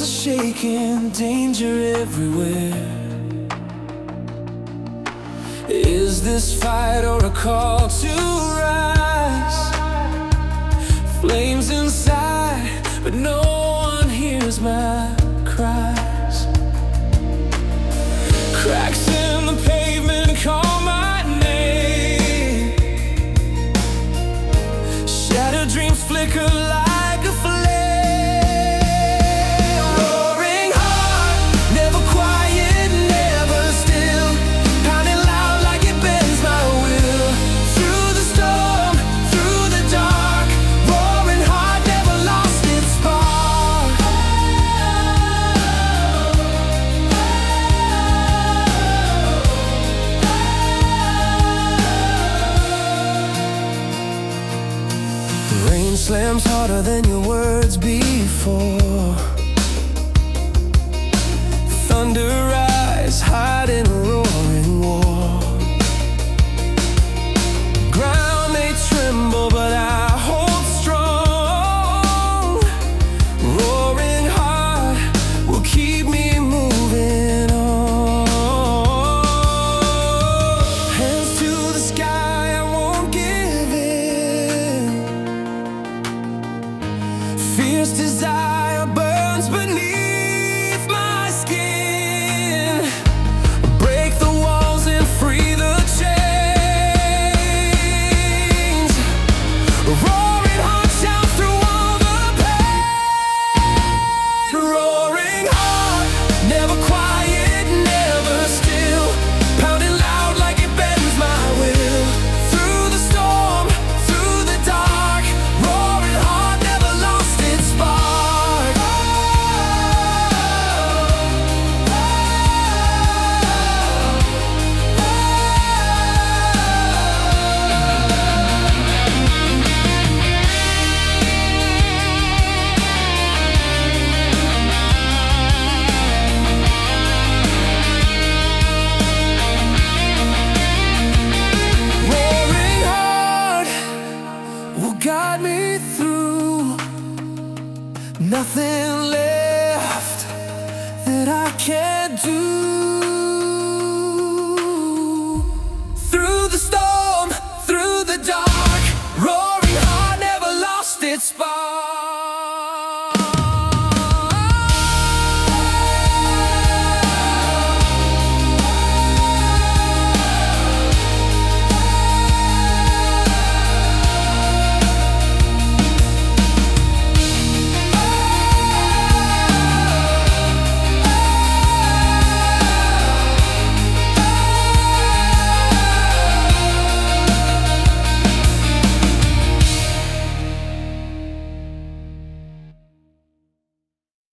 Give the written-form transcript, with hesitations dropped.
are shaking, danger everywhere. Is this fight or a call to rise? Flames inside, but no one hears my cries. Cracks in the pavement call my name. Shattered dreams flicker like a flame. Roaring heart, never quiet, never still, pounding loud like it bends my will. Through the storm, through the dark, roaring heart never lost its spark. Rain slams harder than your words before. Thunder rise, hide in a roaring war. Ground may tremble, but I hold strong. Roaring heart will keep me moving on. Hands to the sky, I won't give in. Fierce desire burns beneath my skin. Break the walls and free the chains. Roaring heart shout through all the pain. Roaring heart, never quiet, never still, pounding loud like it bends my will. Through the storm, through the dark, roaring heart never lost its spark. Roaring heart will guide me through. Nothing left that I can't do.